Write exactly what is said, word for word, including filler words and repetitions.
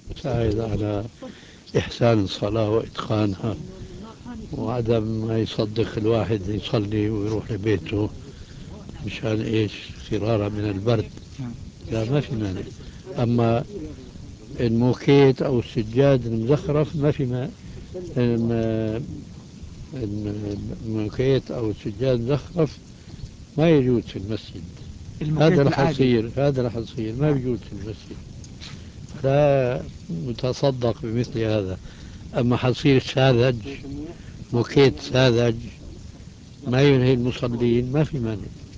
تساعد على إحسان الصلاة وإتقانها، وعدم ما يصدق الواحد يصلي ويروح لبيته مشان إيش؟ فرارا من البرد. نعم. لا، ما في مانع. أما الموكيت أو السجاد المزخرف ما في ما الم- الم- الموكيت أو السجاد المزخرف ما يجوز في المسجد. هذا الموكيت رح العادي. يصير هذا رح يصير ما نعم. بيجوز في المسجد، لا نتصدق بمثل هذا. أما حصير ساذج، موكيت ساذج ما ينهي المصلين، ما في مانع.